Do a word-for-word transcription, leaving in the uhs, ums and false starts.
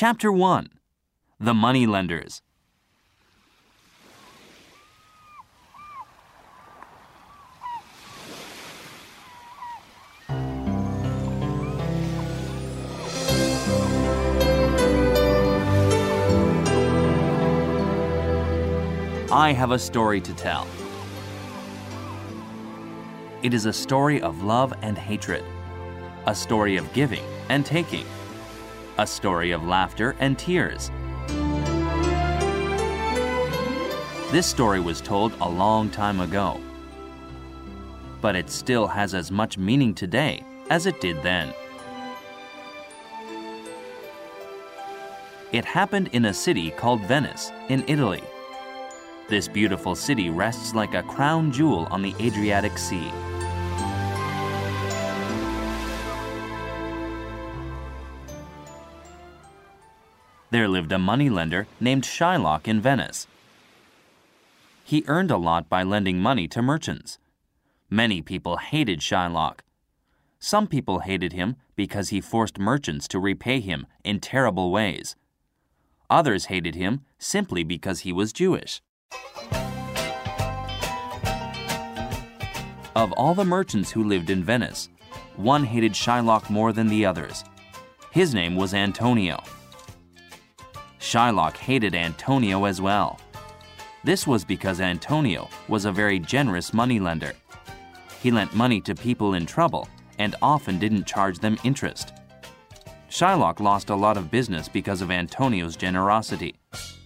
Chapter one. The Moneylenders. I have a story to tell. It is a story of love and hatred, a story of giving and taking, a story of laughter and tears. This story was told a long time ago, but it still has as much meaning today as it did then. It happened in a city called Venice in Italy. This beautiful city rests like a crown jewel on the Adriatic Sea. There lived a moneylender named Shylock in Venice. He earned a lot by lending money to merchants. Many people hated Shylock. Some people hated him because he forced merchants to repay him in terrible ways. Others hated him simply because he was Jewish. Of all the merchants who lived in Venice, one hated Shylock more than the others. His name was Antonio. Shylock hated Antonio as well. This was because Antonio was a very generous moneylender. He lent money to people in trouble and often didn't charge them interest. Shylock lost a lot of business because of Antonio's generosity.